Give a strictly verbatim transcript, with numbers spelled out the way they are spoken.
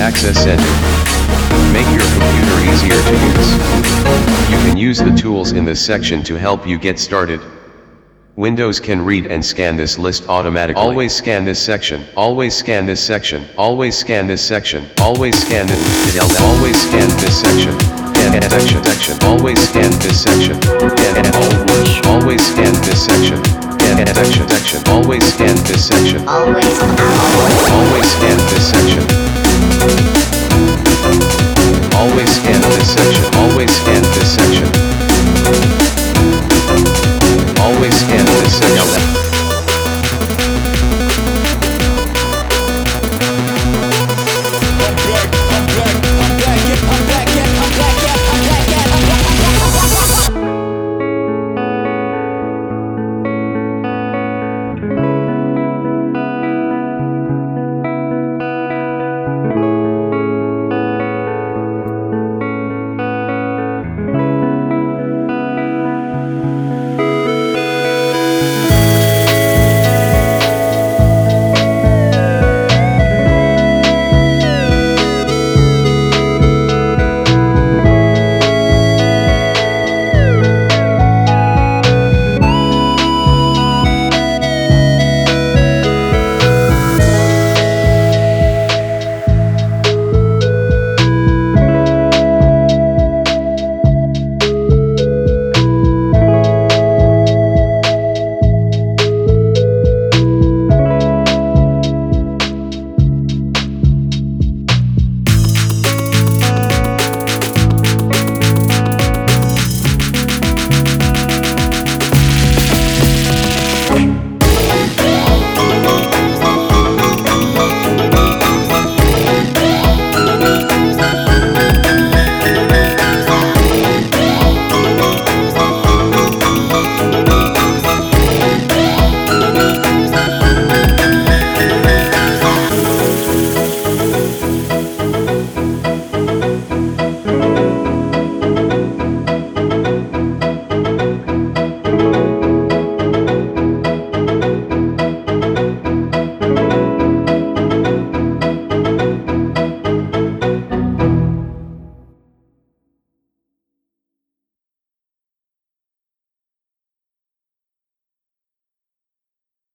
Access Center. Make your computer easier to use. You can use the tools in this section to help you get started. Windows can read and scan this list automatically. Always scan this section. Always scan this section. Always scan this section. Always scan this. Always scan this section. And section. Section. Always scan this section. And always. Always scan this section. And section. Section. Always scan this section. Always. Always scan this section.